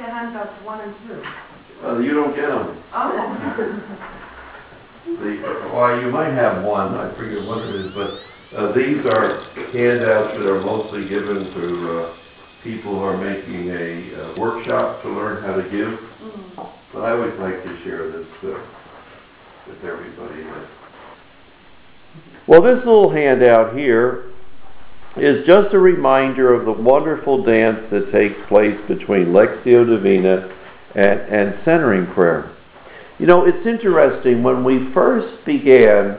the handouts 1 and 2? You don't get them. Oh. Well, you might have one, I forget what it is, but these are handouts that are mostly given to people who are making a workshop to learn how to give. But I would like to share this with everybody. Well, this little handout here is just a reminder of the wonderful dance that takes place between Lectio Divina and centering prayer. You know, it's interesting, when we first began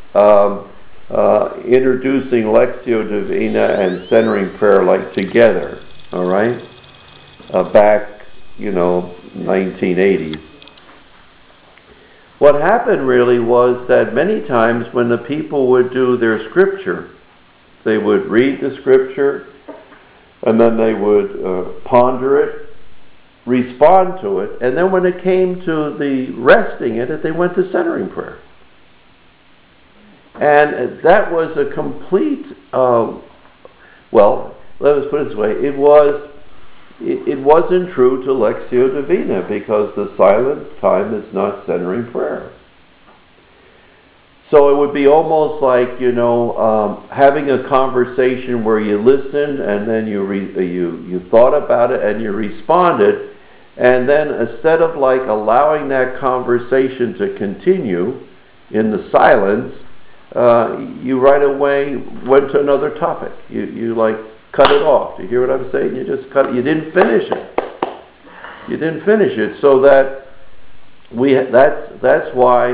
introducing Lectio Divina and centering prayer like together, all right, back, 1980s. What happened really was that many times when the people would do their scripture, they would read the scripture, and then they would ponder it, respond to it, and then when it came to the resting it, they went to centering prayer. And that was a complete, well, let us put it this way, it wasn't true to Lectio Divina, because the silence time is not centering prayer. So it would be almost like, having a conversation where you listened and then you thought about it and you responded, and then instead of like allowing that conversation to continue in the silence, you right away went to another topic. You like cut it off. Do you hear what I'm saying? You just cut it. You didn't finish it. You didn't finish it. So that that's why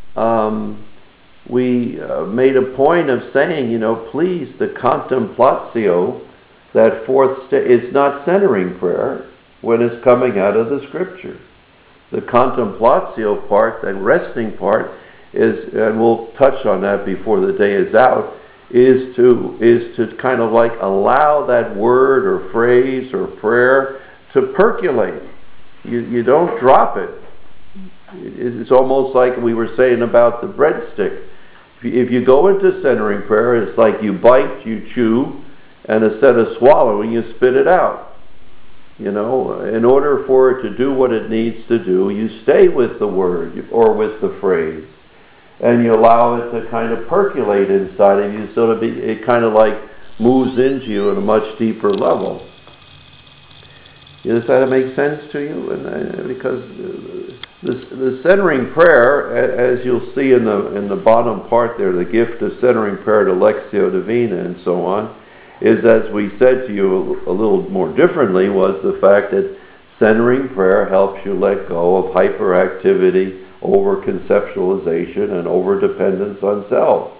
we made a point of saying, please, the contemplatio, that fourth stage, is not centering prayer when it's coming out of the scripture. The contemplatio part, that resting part, is, and we'll touch on that before the day is out, is to kind of like allow that word or phrase or prayer to percolate. You don't drop it. It's almost like we were saying about the breadstick. If you go into centering prayer, it's like you bite, you chew, and instead of swallowing, you spit it out. In order for it to do what it needs to do, you stay with the word or with the phrase, and you allow it to kind of percolate inside of you, so it kind of like moves into you at a much deeper level. Does that make sense to you? And because the centering prayer, as you'll see in the bottom part there, the gift of centering prayer to Lectio Divina and so on, is, as we said to you a little more differently, was the fact that centering prayer helps you let go of hyperactivity, over-conceptualization, and over-dependence on self.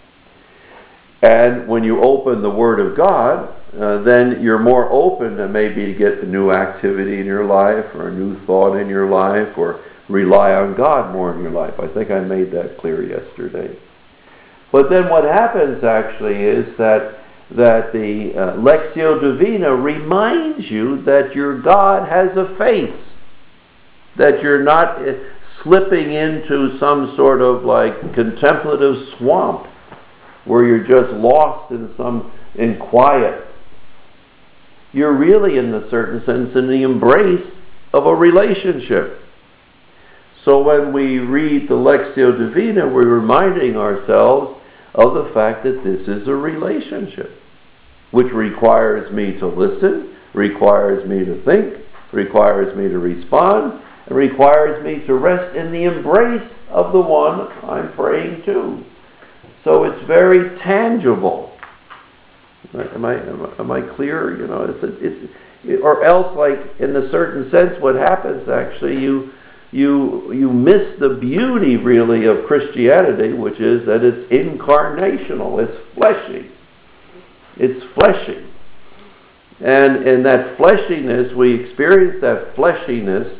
And when you open the Word of God, then you're more open to maybe get a new activity in your life, or a new thought in your life, or rely on God more in your life. I think I made that clear yesterday. But then what happens actually is that the Lectio Divina reminds you that your God has a face, that you're not slipping into some sort of like contemplative swamp where you're just lost in quiet. You're really, in a certain sense, in the embrace of a relationship. So when we read the Lectio Divina, we're reminding ourselves of the fact that this is a relationship, which requires me to listen, requires me to think, requires me to respond, and requires me to rest in the embrace of the one I'm praying to. So it's very tangible. Am I clear? Or else, like, in a certain sense, what happens actually, you miss the beauty really of Christianity, which is that it's incarnational, it's fleshy. It's fleshy. And in that fleshiness, we experience that fleshiness,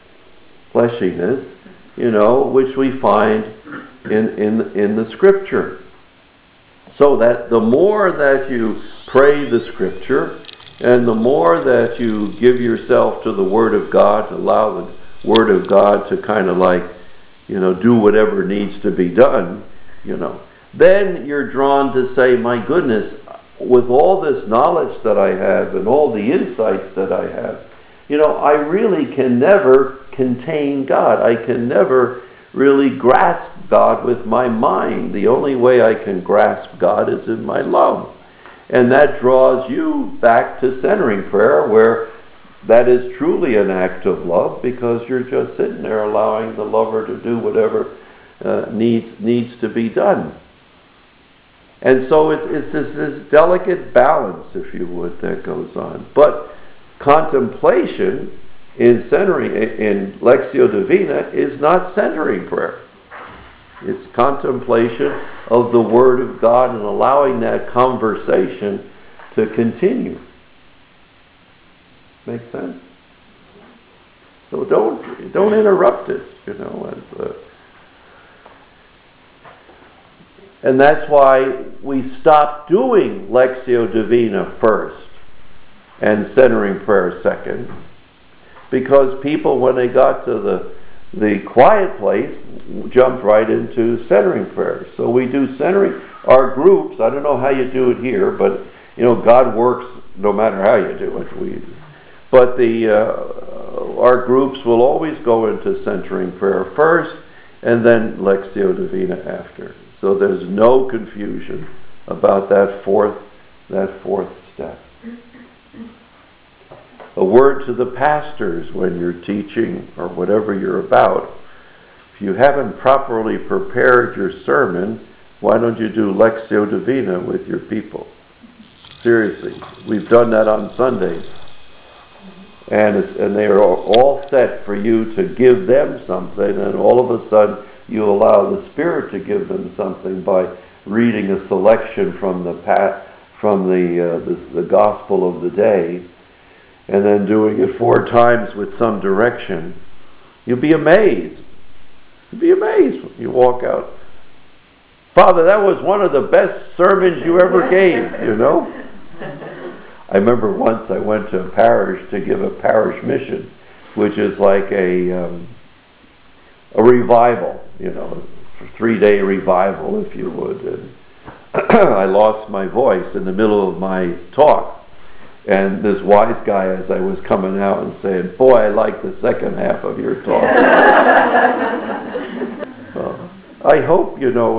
which we find in the scripture. So that the more that you pray the scripture, and the more that you give yourself to the Word of God, to allow the Word of God to kind of like, do whatever needs to be done, then you're drawn to say, my goodness, with all this knowledge that I have and all the insights that I have, I really can never contain God. I can never really grasp God with my mind. The only way I can grasp God is in my love. And that draws you back to centering prayer, where that is truly an act of love, because you're just sitting there allowing the lover to do whatever needs to be done. And so it's this delicate balance, if you would, that goes on. But contemplation in Lectio Divina is not centering prayer. It's contemplation of the Word of God and allowing that conversation to continue. Make sense? So don't interrupt it, and that's why we stop doing Lectio Divina first and centering prayer second, because people, when they got to the quiet place, jumped right into centering prayer. So we do centering. Our groups, I don't know how you do it here, but God works no matter how you do it. But our groups will always go into centering prayer first, and then Lectio Divina after. So there's no confusion about that fourth step. A word to the pastors when you're teaching or whatever you're about. If you haven't properly prepared your sermon, why don't you do Lectio Divina with your people? Seriously, we've done that on Sundays. And they are all set for you to give them something, and all of a sudden you allow the Spirit to give them something by reading a selection from the gospel of the day, and then doing it 4 times with some direction. You'll be amazed. You'll be amazed when you walk out. Father, that was one of the best sermons you ever gave, I remember once I went to a parish to give a parish mission, which is like a revival, a 3-day revival, if you would. And I lost my voice in the middle of my talk. And this wise guy, as I was coming out and saying, boy, I like the second half of your talk. I hope,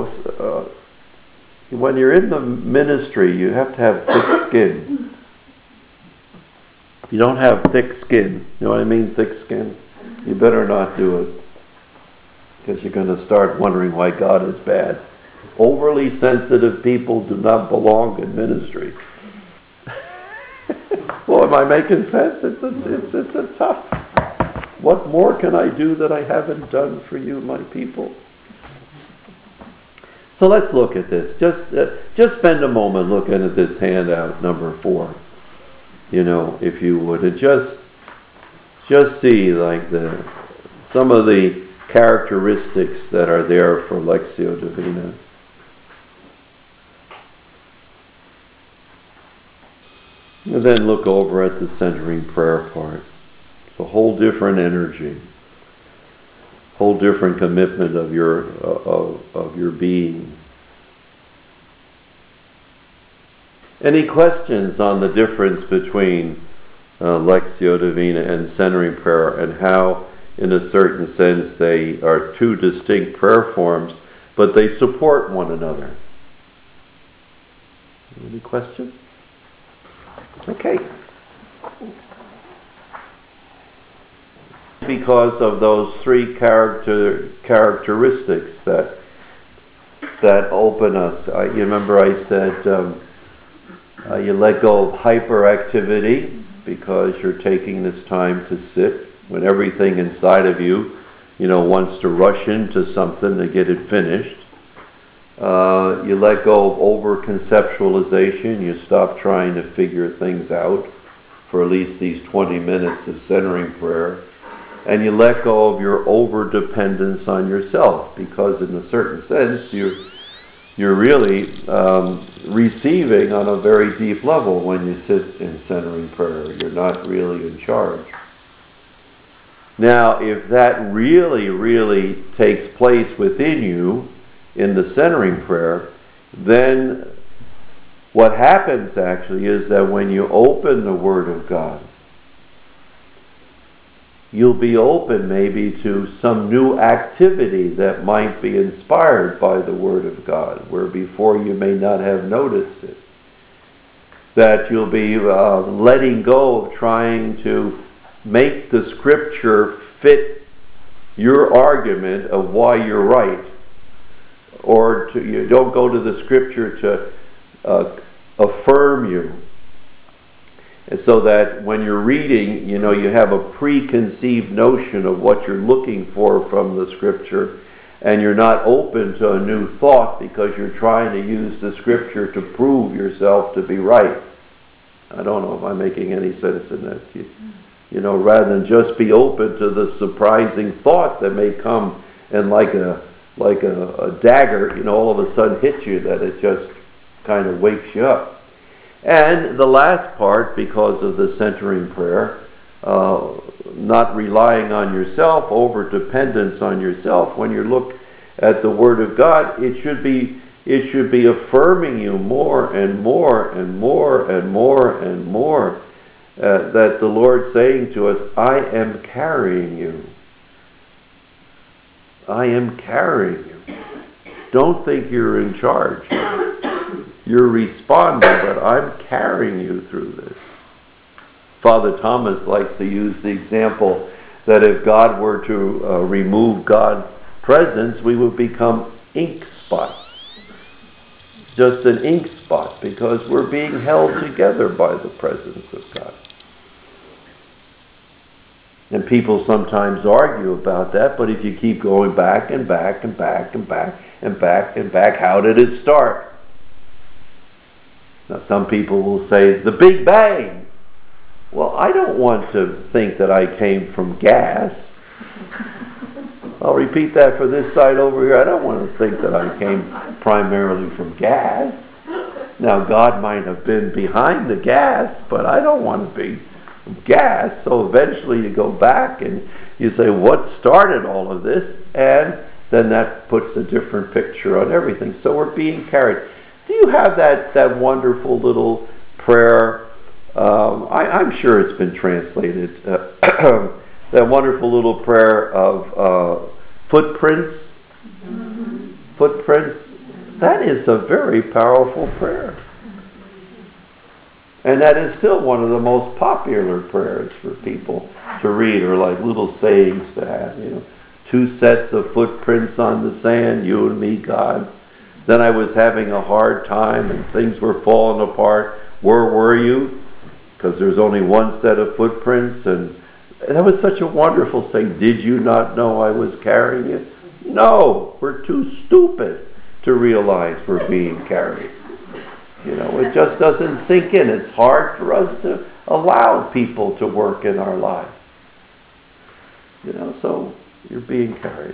when you're in the ministry, you have to have thick skin. If you don't have thick skin, you know what I mean, thick skin? You better not do it, because you're going to start wondering why God is bad. Overly sensitive people do not belong in ministry. Well, am I making sense? It's a tough. What more can I do that I haven't done for you, my people? So let's look at this. Just spend a moment looking at this handout, number 4. If you would, and just see some of the characteristics that are there for Lectio Divina. And then look over at the centering prayer part. It's a whole different energy, whole different commitment of your being. Any questions on the difference between Lectio Divina and centering prayer, and how, in a certain sense, they are 2 distinct prayer forms, but they support one another? Any questions? Okay. Because of those 3 characteristics that open us. You remember I said you let go of hyperactivity, because you're taking this time to sit when everything inside of you, wants to rush into something to get it finished. You let go of over-conceptualization. You stop trying to figure things out for at least these 20 minutes of centering prayer. And you let go of your over-dependence on yourself, because in a certain sense, you're really receiving on a very deep level when you sit in centering prayer. You're not really in charge. Now, if that really, really takes place within you in the centering prayer, then what happens actually is that when you open the Word of God, you'll be open maybe to some new activity that might be inspired by the Word of God, where before you may not have noticed it. That you'll be letting go of trying to make the Scripture fit your argument of why you're right. Or you don't go to the Scripture to affirm you. And so that when you're reading, you have a preconceived notion of what you're looking for from the Scripture, and you're not open to a new thought because you're trying to use the Scripture to prove yourself to be right. I don't know if I'm making any sense in that. Rather than just be open to the surprising thought that may come and like a dagger, all of a sudden hit you, that it just kind of wakes you up. And the last part, because of the centering prayer, not relying on yourself, over-dependence on yourself. When you look at the Word of God, it should be affirming you more and more and more and more and more, that the Lord's saying to us, I am carrying you. I am carrying you. Don't think you're in charge. You're responding, but I'm carrying you through this. Father Thomas likes to use the example that if God were to remove God's presence, we would become ink spots. Just an ink spot, because we're being held together by the presence of God. And people sometimes argue about that, but if you keep going back and back and back and back and back and back, how did it start? Now, some people will say, the Big Bang. Well, I don't want to think that I came from gas. I'll repeat that for this side over here. I don't want to think that I came primarily from gas. Now, God might have been behind the gas, but I don't want to be gas. So eventually you go back and you say, what started all of this? And then that puts a different picture on everything. So we're being carried. Do you have that wonderful little prayer? I'm sure it's been translated. That wonderful little prayer of footprints. Footprints. That is a very powerful prayer. And that is still one of the most popular prayers for people to read, or like little sayings to have. 2 sets of footprints on the sand, you and me, God. Then I was having a hard time and things were falling apart. Where were you? Because there's only 1 set of footprints. And that was such a wonderful saying. Did you not know I was carrying you? No, we're too stupid to realize we're being carried. It just doesn't sink in. It's hard for us to allow people to work in our lives. So you're being carried.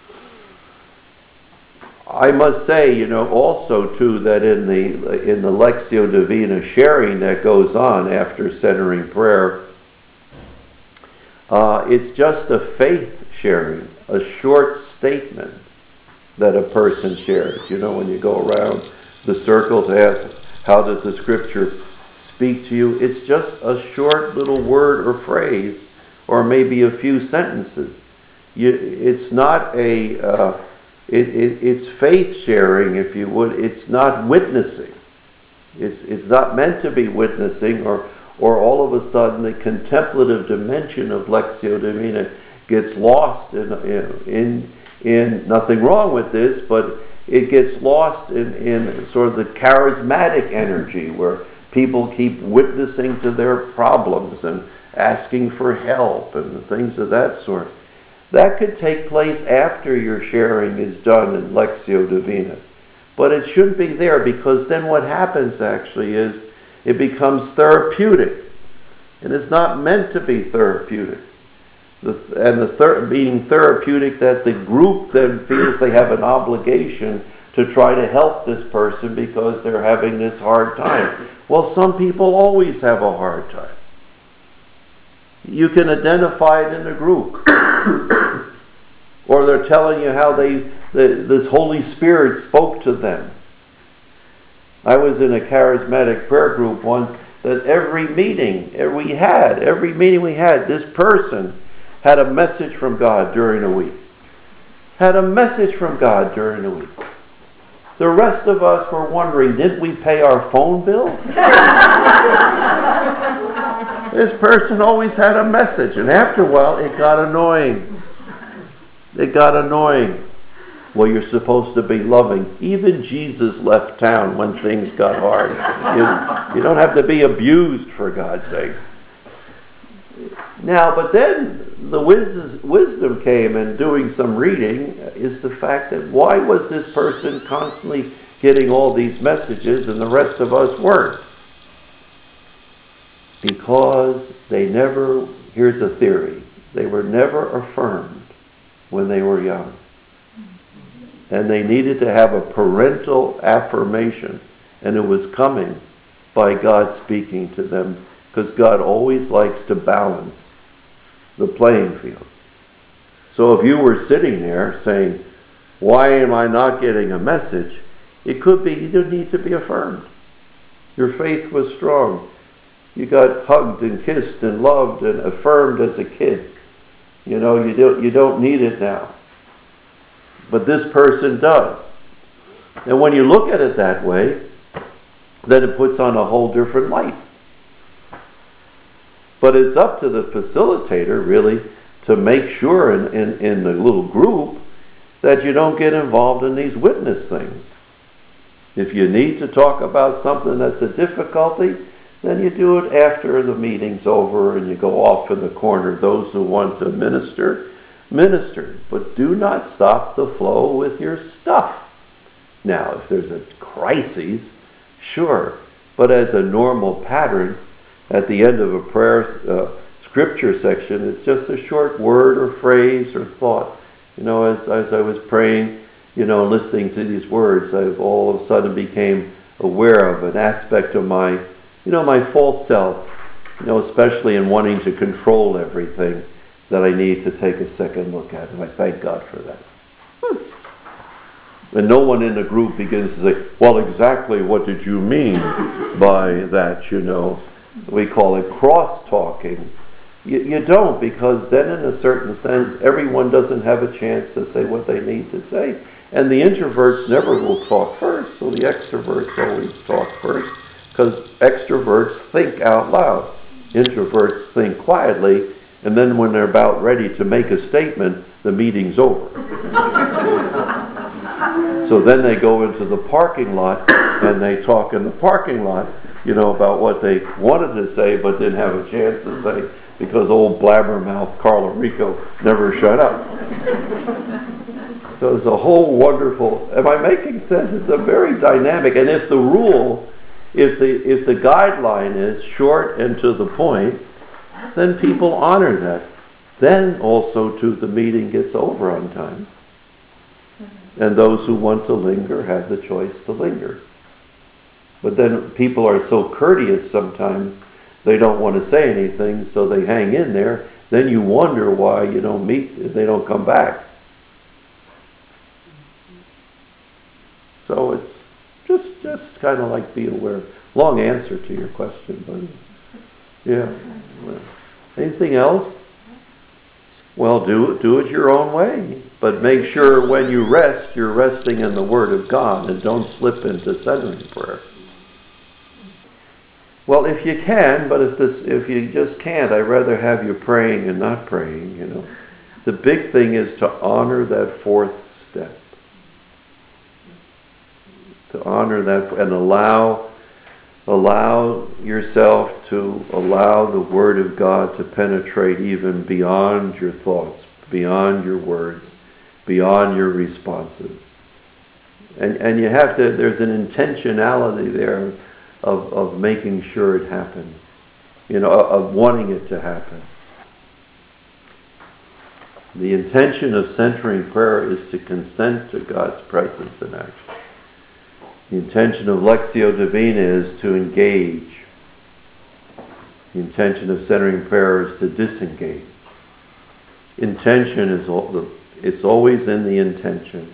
I must say, also too, that in the Lectio Divina sharing that goes on after centering prayer, it's just a faith sharing, a short statement that a person shares. When you go around the circle to ask, how does the Scripture speak to you? It's just a short little word or phrase, or maybe a few sentences. It's not it's faith sharing, if you would. It's not witnessing. It's not meant to be witnessing, or all of a sudden the contemplative dimension of Lectio Divina gets lost in nothing wrong with this, but it gets lost in sort of the charismatic energy where people keep witnessing to their problems and asking for help and things of that sort. That could take place after your sharing is done in Lectio Divina. But it shouldn't be there, because then what happens actually is it becomes therapeutic. And it's not meant to be therapeutic. Being therapeutic, that the group then feels they have an obligation to try to help this person because they're having this hard time. Well, some people always have a hard time. You can identify it in the group. Or they're telling you how this Holy Spirit spoke to them. I was in a charismatic prayer group once that every meeting we had, this person had a message from God during the week. Had a message from God during the week. The rest of us were wondering, did we pay our phone bill? This person always had a message, and after a while it got annoying. It got annoying. Well, you're supposed to be loving. Even Jesus left town when things got hard. You don't have to be abused, for God's sake. Now, but then the wisdom came in doing some reading is the fact that why was this person constantly getting all these messages and the rest of us weren't? Because they never, here's a theory, they were never affirmed when they were young. And they needed to have a parental affirmation, and it was coming by God speaking to them, because God always likes to balance the playing field. So if you were sitting there saying, why am I not getting a message? It could be you didn't need to be affirmed. Your faith was strong. You got hugged and kissed and loved and affirmed as a kid. You don't need it now. But this person does. And when you look at it that way, then it puts on a whole different light. But it's up to the facilitator, really, to make sure in the little group that you don't get involved in these witness things. If you need to talk about something that's a difficulty, then you do it after the meeting's over and you go off in the corner. Those who want to minister. But do not stop the flow with your stuff. Now, if there's a crisis, sure. But as a normal pattern, at the end of a prayer scripture section, it's just a short word or phrase or thought. As I was praying, listening to these words, I've all of a sudden became aware of an aspect of my false self, especially in wanting to control everything, that I need to take a second look at. And I thank God for that. And no one in the group begins to say, well, exactly what did you mean by that, We call it cross-talking. You don't, because then in a certain sense, everyone doesn't have a chance to say what they need to say. And the introverts never will talk first, so the extroverts always talk first, because extroverts think out loud. Introverts think quietly, and then when they're about ready to make a statement, the meeting's over. So then they go into the parking lot, and they talk in the parking lot, about what they wanted to say, but didn't have a chance to say, because old blabbermouth Carlo Rico never shut up. So it's a whole wonderful, am I making sense? It's a very dynamic, and if the rule, if the guideline is short and to the point, then people honor that. Then also too, the meeting gets over on time. And those who want to linger have the choice to linger. But then people are so courteous sometimes, they don't want to say anything, so they hang in there. Then you wonder why you don't meet, they don't come back. So it's just kind of like be aware. Long answer to your question, but yeah. Anything else? Well, do it your own way. But make sure when you rest, you're resting in the Word of God, and don't slip into centering prayer. Well, if you can, but if you just can't, I'd rather have you praying and not praying, The big thing is to honor that fourth step. To honor that and allow yourself to allow the Word of God to penetrate even beyond your thoughts, beyond your words, beyond your responses. And you have to, there's an intentionality there of making sure it happens, of wanting it to happen. The intention of centering prayer is to consent to God's presence in action. The intention of Lectio Divina is to engage. The intention of centering prayer is to disengage. Intention is it's always in the intention.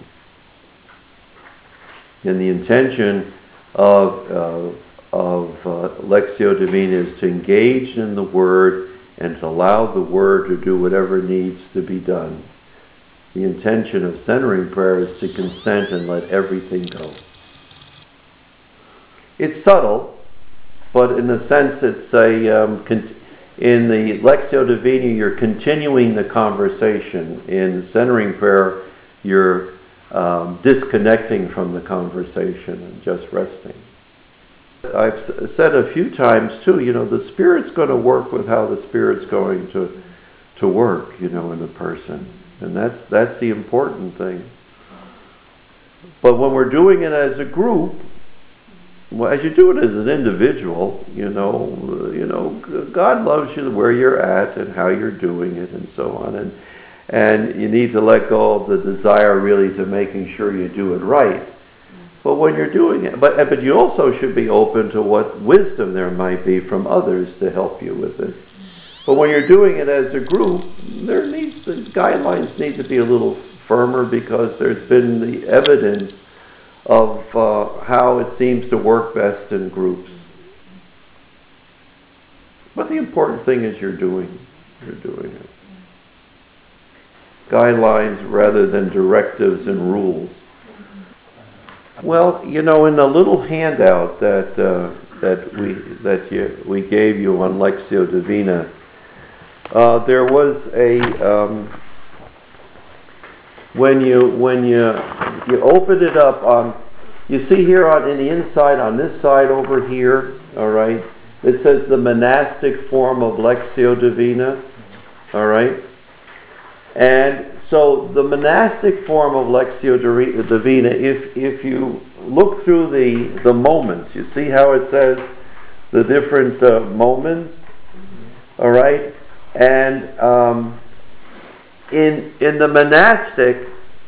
And the intention of Lectio Divina is to engage in the Word and to allow the Word to do whatever needs to be done. The intention of centering prayer is to consent and let everything go. It's subtle, but in a sense it's in the Lectio Divina you're continuing the conversation. In centering prayer you're disconnecting from the conversation and just resting. I've said a few times too, the Spirit's going to work with how the Spirit's going to work, in a person. And that's the important thing. But when we're doing it as a group, as you do it as an individual, God loves you where you're at and how you're doing it and so on. And you need to let go of the desire really to making sure you do it right. But when you're doing it, but you also should be open to what wisdom there might be from others to help you with it. But when you're doing it as a group, the guidelines need to be a little firmer because there's been the evidence of how it seems to work best in groups. But the important thing is you're doing it. Guidelines rather than directives and rules. Well, in the little handout that we gave you on Lectio Divina, there was a when you open it up you see here in the inside on this side over here, all right, it says the monastic form of Lectio Divina, all right, and so the monastic form of Lectio Divina, if you look through the moments, you see how it says the different moments, all right, and in the monastic,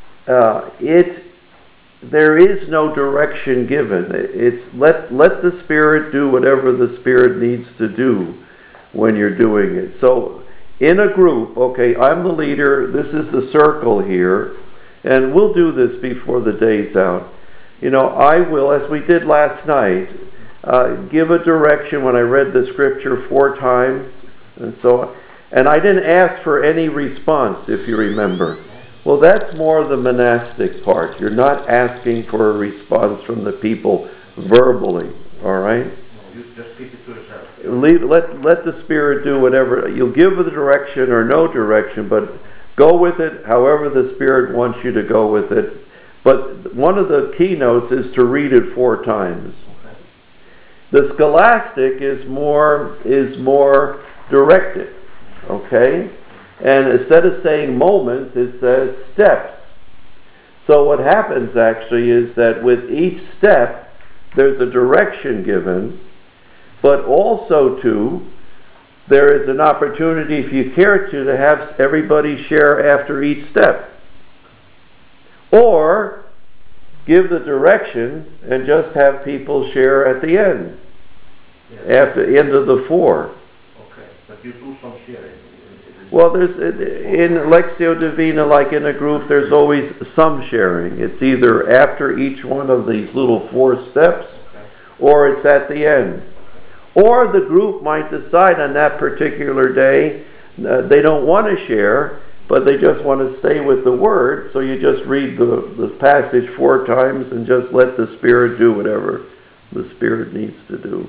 there is no direction given. It's let the Spirit do whatever the Spirit needs to do when you're doing it. So in a group, okay, I'm the leader, this is the circle here, and we'll do this before the day's out. I will, as we did last night, give a direction when I read the scripture 4 times, and so on. And I didn't ask for any response, if you remember. Well, that's more the monastic part. You're not asking for a response from the people verbally, all right? You just keep it to yourself. Let the Spirit do whatever. You'll give the direction or no direction, but go with it however the Spirit wants you to go with it. But one of the keynotes is to read it 4 times. Okay. The scholastic is more directed, okay? And instead of saying moments, it says steps. So what happens actually is that with each step, there's a direction given, but also there is an opportunity, if you care to have everybody share after each step. Or give the directions and just have people share at the end, after the end of the 4. Okay, but you do some sharing. Well, there's in Lectio Divina, like in a group, there's always some sharing. It's either after each one of these little 4 steps, or it's at the end. Or the group might decide on that particular day they don't want to share, but they just want to stay with the Word, so you just read the passage 4 times and just let the Spirit do whatever the Spirit needs to do.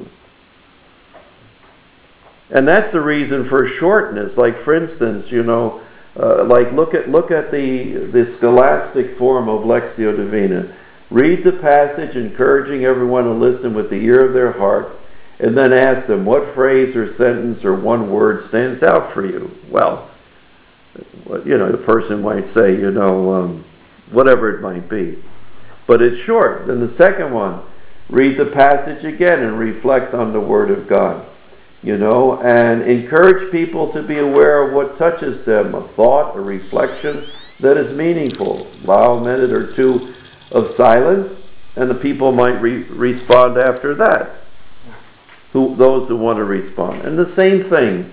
And that's the reason for shortness. Like, for instance, like look at the scholastic form of Lectio Divina. Read the passage, encouraging everyone to listen with the ear of their heart, and then ask them what phrase or sentence or one word stands out for you. Well, the person might say, whatever it might be. But it's short. Then the second one, read the passage again and reflect on the Word of God. And encourage people to be aware of what touches them, a thought, a reflection that is meaningful. Allow a minute or 2 of silence, and the people might respond after that. Those who want to respond. And the same thing.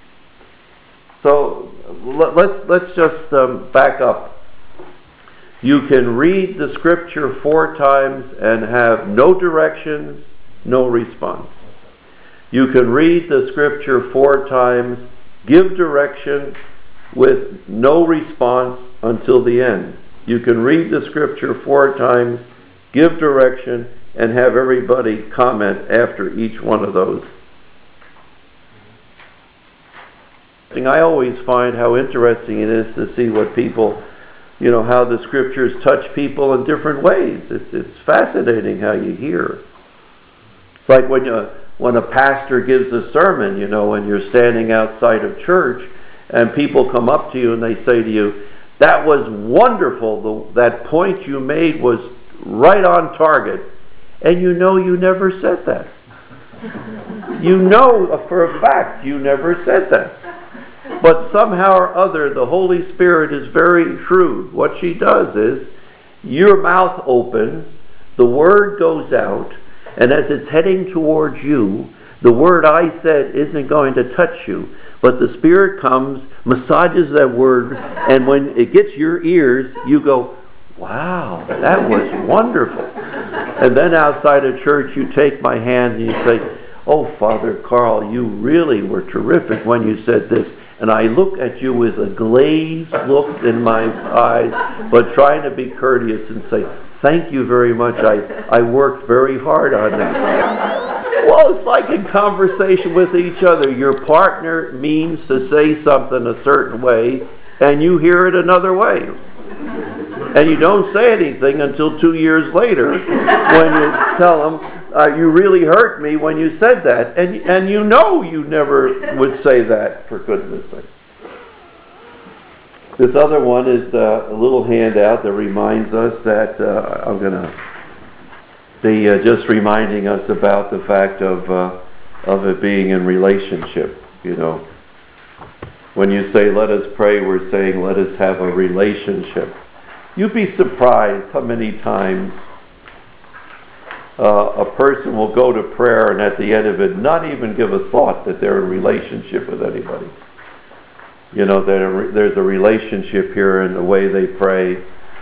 So let's just back up. You can read the scripture 4 times and have no directions, no response. You can read the scripture 4 times Give direction with no response until the end. You can read the scripture 4 times, give direction, and have everybody comment after each one of those. I always find how interesting it is to see what people, how the scriptures touch people in different ways. It's fascinating how you hear. It's like when a pastor gives a sermon, when you're standing outside of church and people come up to you and they say to you, "That was wonderful. That point you made was right on target." And you never said that. For a fact you never said that. But somehow or other, the Holy Spirit is very shrewd. What she does is, your mouth opens, the word goes out, and as it's heading towards you, the word I said isn't going to touch you. But the Spirit comes, massages that word, and when it gets your ears, you go, "Wow, that was wonderful." And then outside of church, you take my hand and you say, "Oh, Father Carl, you really were terrific when you said this." And I look at you with a glazed look in my eyes, but trying to be courteous and say, "Thank you very much. I worked very hard on that." Well, it's like in conversation with each other. Your partner means to say something a certain way, and you hear it another way. And you don't say anything until 2 years later when you tell them, "You really hurt me when you said that." And you never would say that, for goodness sake. This other one is a little handout that reminds us that just reminding us about the fact of it being in relationship. When you say, "Let us pray," we're saying, "Let us have a relationship." You'd be surprised how many times a person will go to prayer and at the end of it not even give a thought that they're in relationship with anybody. There's a relationship here in the way they pray.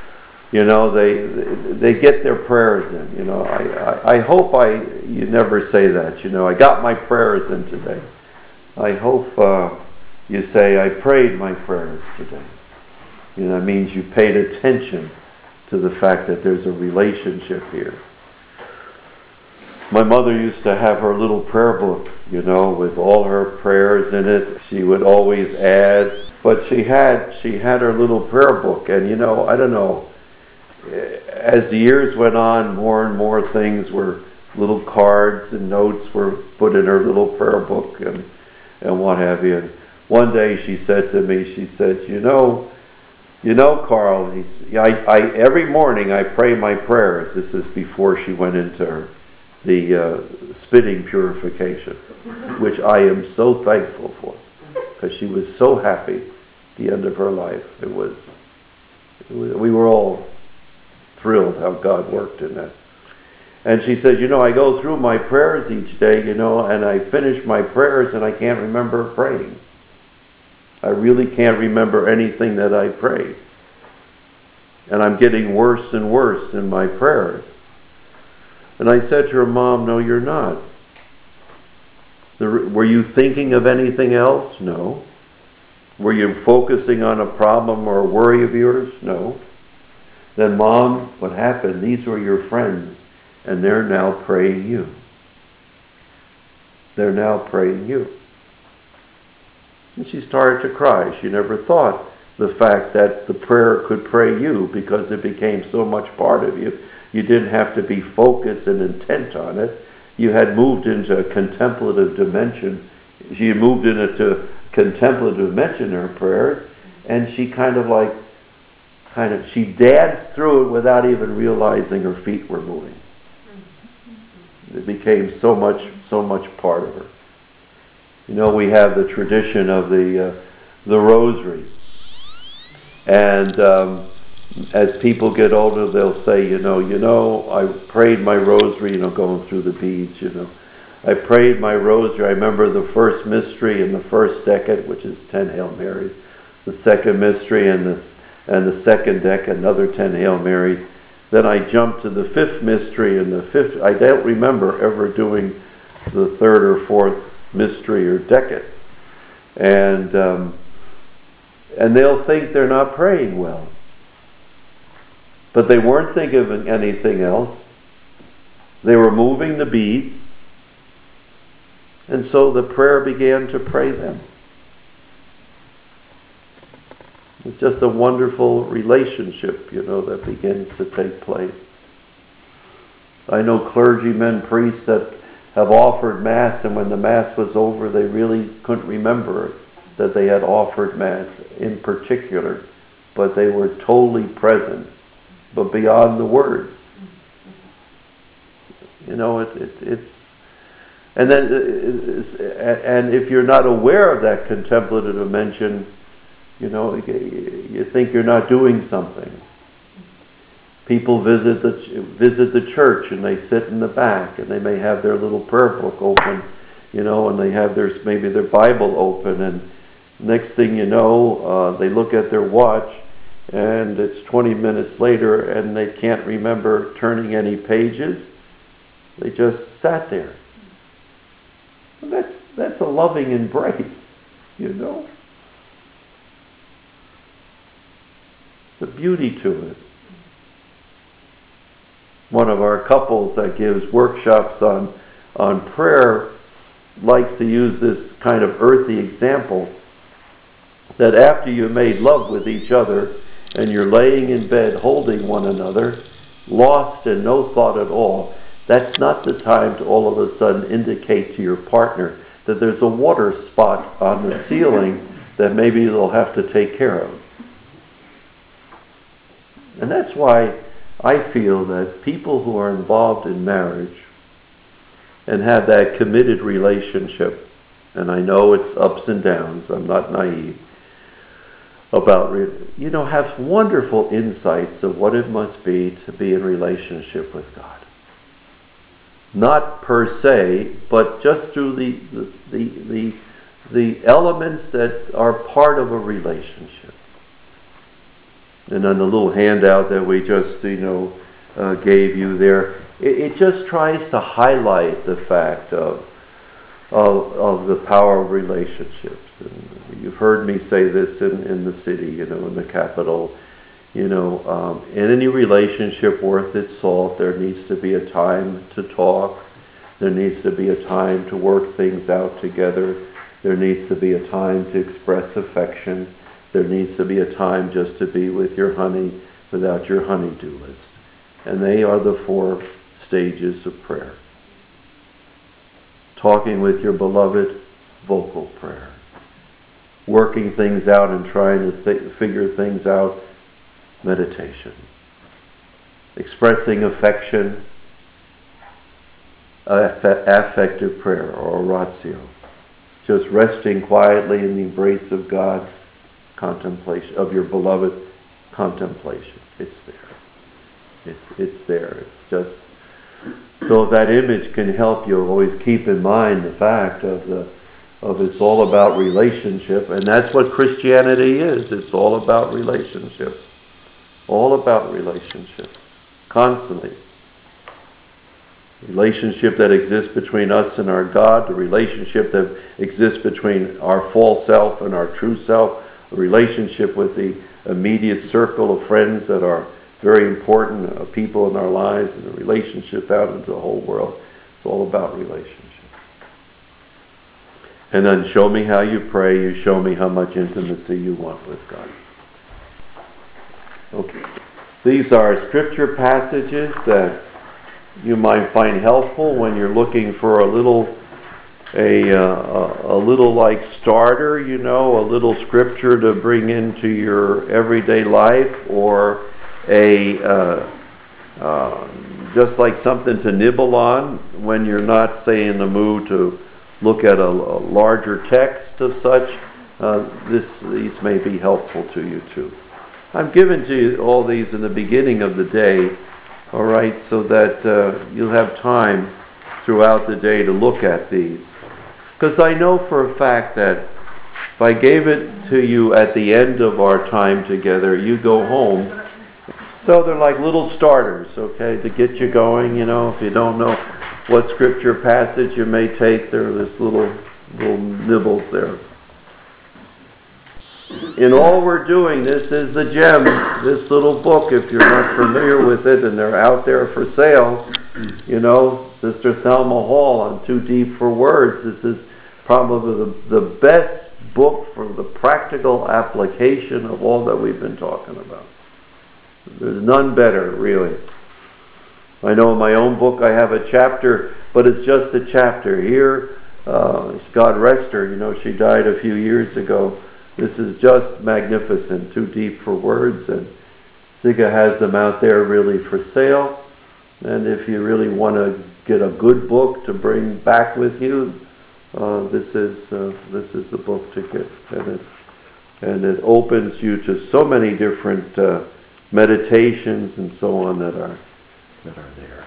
They get their prayers in. I hope you never say that. "I got my prayers in today." I hope you say, "I prayed my prayers today." That means you paid attention to the fact that there's a relationship here. My mother used to have her little prayer book, with all her prayers in it. She would always add, but she had her little prayer book, and I don't know, as the years went on, more and more things were, little cards and notes were put in her little prayer book and what have you. And one day she said to me, she said, Carl, every morning I pray my prayers." This is before she went into the spitting purification, which I am so thankful for, because she was so happy at the end of her life. We were all thrilled how God worked in that. And she said, "I go through my prayers each day, and I finish my prayers and I can't remember praying. I really can't remember anything that I prayed. And I'm getting worse and worse in my prayers." And I said to her, "Mom, no, you're not. Were you thinking of anything else? No. Were you focusing on a problem or a worry of yours? No. Then, Mom, what happened? These were your friends, and they're now praying you. They're now praying you." And she started to cry. She never thought the fact that the prayer could pray you, because it became so much part of you. You didn't have to be focused and intent on it. You had moved into a contemplative dimension. She moved into a contemplative dimension in her prayers, and she she danced through it without even realizing her feet were moving. It became so much part of her. We have the tradition of the rosary. And as people get older, they'll say, I prayed my rosary, going through the beads, I prayed my rosary. I remember the first mystery in the first decade, which is 10 Hail Marys. The second mystery and the second decade, another 10 Hail Marys. Then I jumped to the fifth mystery, and I don't remember ever doing the third or fourth mystery or decade. And they'll think they're not praying well. But they weren't thinking of anything else. They were moving the beads. And so the prayer began to pray them. It's just a wonderful relationship, that begins to take place. I know clergymen, priests that have offered Mass, and when the Mass was over, they really couldn't remember that they had offered Mass in particular, but they were totally present, but beyond the words. And then, and if you're not aware of that contemplative dimension, you think you're not doing something. People visit the church and they sit in the back and they may have their little prayer book open, and they have maybe their Bible open, and next thing you know, they look at their watch and it's 20 minutes later and they can't remember turning any pages. They just sat there. And that's a loving embrace, The beauty to it. One of our couples that gives workshops on prayer likes to use this kind of earthy example that after you made love with each other and you're laying in bed holding one another, lost in no thought at all, that's not the time to all of a sudden indicate to your partner that there's a water spot on the ceiling that maybe they'll have to take care of. And that's why I feel that people who are involved in marriage and have that committed relationship, and I know it's ups and downs, I'm not naive, have wonderful insights of what it must be to be in relationship with God. Not per se, but just through the elements that are part of a relationship. And on the little handout that we just, gave you there, it just tries to highlight the fact of the power of relationships. And you've heard me say this in the city, in the capital. In any relationship worth its salt, there needs to be a time to talk. There needs to be a time to work things out together. There needs to be a time to express affection. There needs to be a time just to be with your honey without your honey-do list. And they are the 4 stages of prayer. Talking with your beloved, vocal prayer. Working things out and trying to figure things out, meditation. Expressing affection, affective prayer, or oratio. Just resting quietly in the embrace of God, contemplation, of your beloved, contemplation. It's there. It's there. It's just, so that image can help you always keep in mind the fact of it's all about relationship, and that's what Christianity is. It's all about relationship. All about relationship. Constantly. Relationship that exists between us and our God, the relationship that exists between our false self and our true self, a relationship with the immediate circle of friends that are very important people in our lives, and a relationship out into the whole world. It's all about relationship. And then show me how you pray, you show me how much intimacy you want with God. Okay. These are scripture passages that you might find helpful when you're looking for a little like starter, a little scripture to bring into your everyday life, or just like something to nibble on when you're not, say, in the mood to look at a larger text of such. These may be helpful to you too. I'm given to you all these in the beginning of the day, all right, so that you'll have time throughout the day to look at these. Because I know for a fact that if I gave it to you at the end of our time together, you go home. So they're like little starters, okay, to get you going, if you don't know what scripture passage you may take, there are this little nibbles there. in all we're doing, this is the gem, this little book, if you're not familiar with it, and they're out there for sale. You know, Sister Thelma Hall on Too Deep for Words. This is probably the best book for the practical application of all that we've been talking about. There's none better, really. I know in my own book I have a chapter, but it's just a chapter. Here, God rest her, you know, she died a few years ago. This is just magnificent, Too Deep for Words, and Sigga has them out there really for sale. And if you really want to get a good book to bring back with you, this is the book to get. And it opens you to so many different meditations and so on that are there.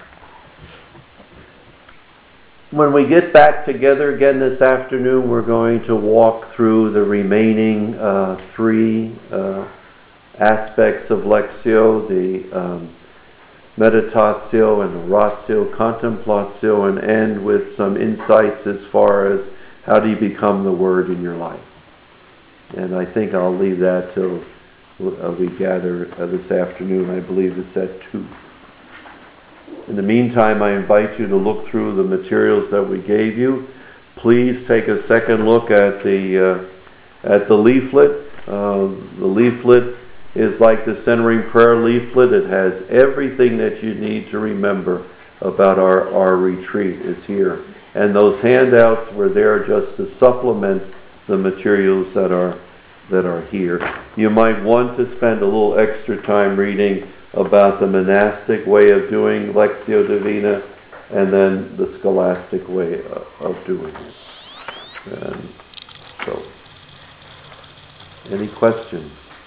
When we get back together again this afternoon, we're going to walk through the remaining three aspects of Lectio, the meditatio and the ratio, contemplatio, and end with some insights as far as how do you become the Word in your life. And I think I'll leave that till we gather this afternoon. I believe it's at 2. In the meantime, I invite you to look through the materials that we gave you. Please take a second look at the leaflet. The leaflet is like the Centering Prayer leaflet. It has everything that you need to remember about our retreat is here. And those handouts were there just to supplement the materials that are here. You might want to spend a little extra time reading about the monastic way of doing Lectio Divina and then the scholastic way of doing it. And so, any questions?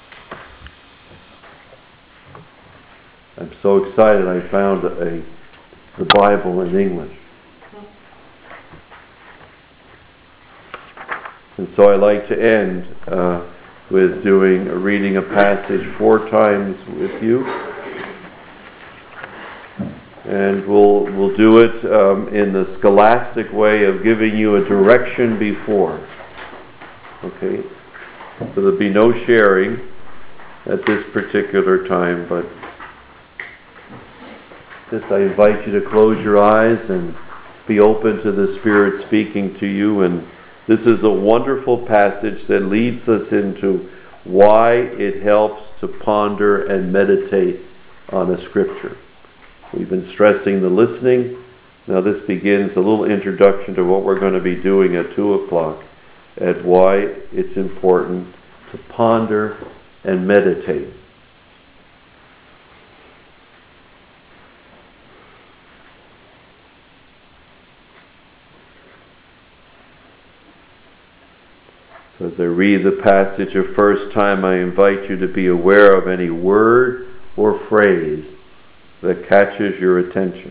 I'm so excited I found the Bible in English. And so I like to end with reading a passage 4 times with you. And we'll do it in the scholastic way of giving you a direction before. Okay? So there'll be no sharing at this particular time, but just I invite you to close your eyes and be open to the Spirit speaking to you. And this is a wonderful passage that leads us into why it helps to ponder and meditate on a scripture. We've been stressing the listening. Now this begins a little introduction to what we're going to be doing at 2 o'clock, at why it's important to ponder and meditate. So as I read the passage a first time, I invite you to be aware of any word or phrase that catches your attention.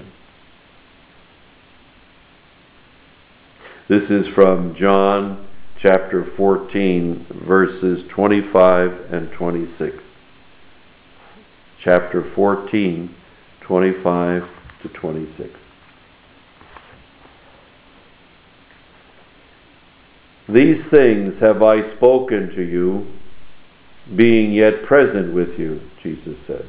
This is from John chapter 14, verses 25 and 26. Chapter 14, 25 to 26. These things have I spoken to you, being yet present with you, Jesus said.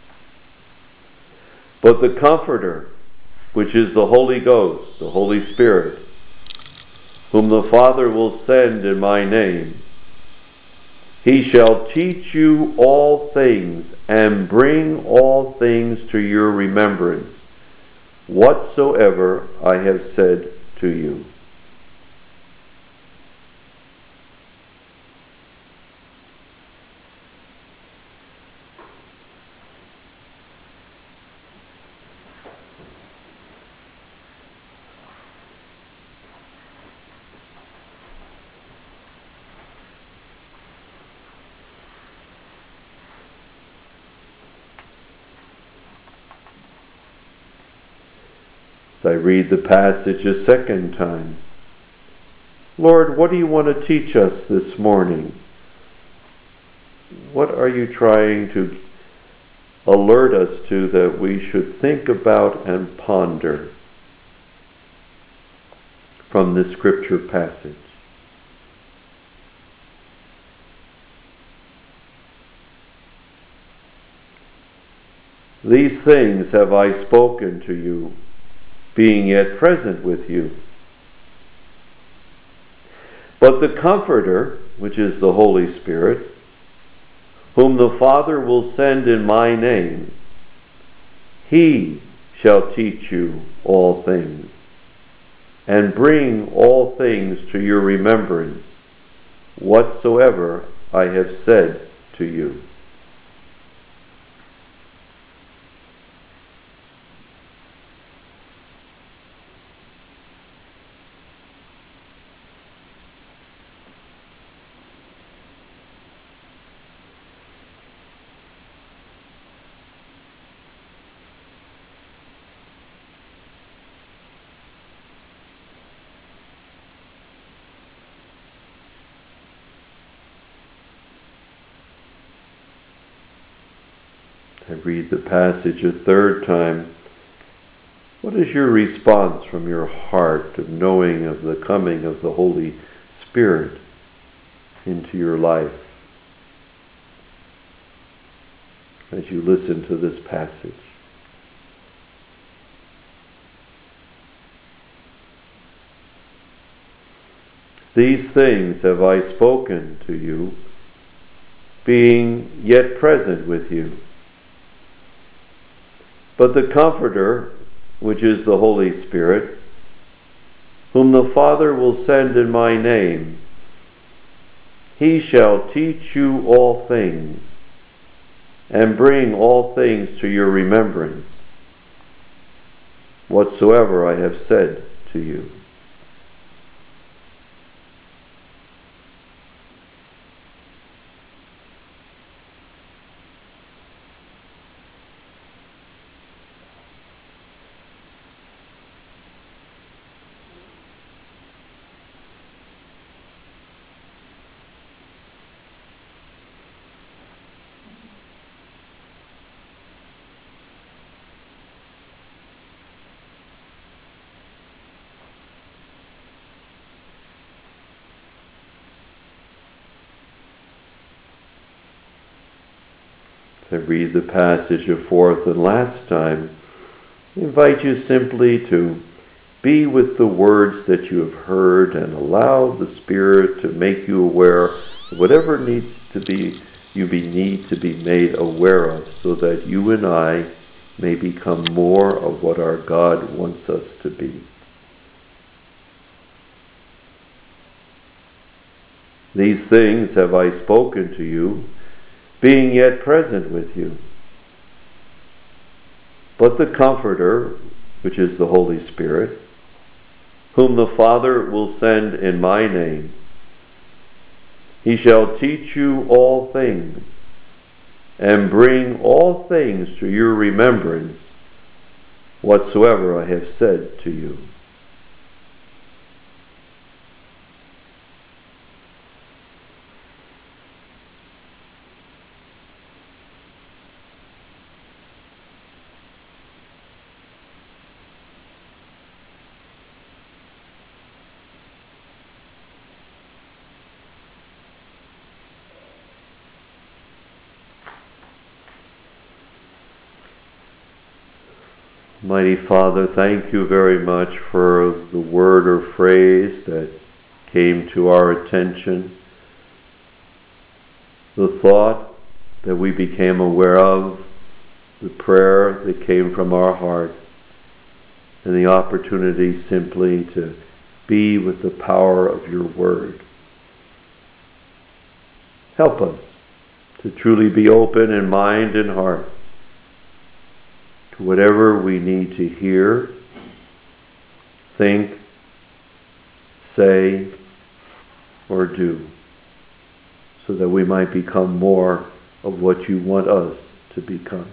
But the Comforter, which is the Holy Ghost, the Holy Spirit, whom the Father will send in my name, he shall teach you all things and bring all things to your remembrance, whatsoever I have said to you. I read the passage a second time. Lord, what do you want to teach us this morning? What are you trying to alert us to that we should think about and ponder from this scripture passage? These things have I spoken to you, being yet present with you. But the Comforter, which is the Holy Spirit, whom the Father will send in my name, he shall teach you all things, and bring all things to your remembrance, whatsoever I have said to you. I read the passage a third time. What is your response from your heart of knowing of the coming of the Holy Spirit into your life as you listen to this passage? These things have I spoken to you, being yet present with you. But the Comforter, which is the Holy Spirit, whom the Father will send in my name, he shall teach you all things, and bring all things to your remembrance, whatsoever I have said to you. I read the passage a fourth and last time, I invite you simply to be with the words that you have heard and allow the Spirit to make you aware of whatever needs to be need to be made aware of, so that you and I may become more of what our God wants us to be. These things have I spoken to you, being yet present with you. But the Comforter, which is the Holy Spirit, whom the Father will send in my name, he shall teach you all things, and bring all things to your remembrance, whatsoever I have said to you. Mighty Father, thank you very much for the word or phrase that came to our attention, the thought that we became aware of, the prayer that came from our heart, and the opportunity simply to be with the power of your word. Help us to truly be open in mind and heart to whatever we need to hear, think, say, or do, so that we might become more of what you want us to become.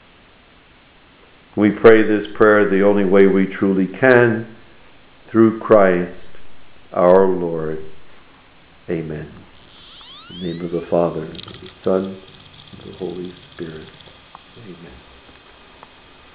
We pray this prayer the only way we truly can, through Christ our Lord. Amen. In the name of the Father, and of the Son, and of the Holy Spirit. Amen.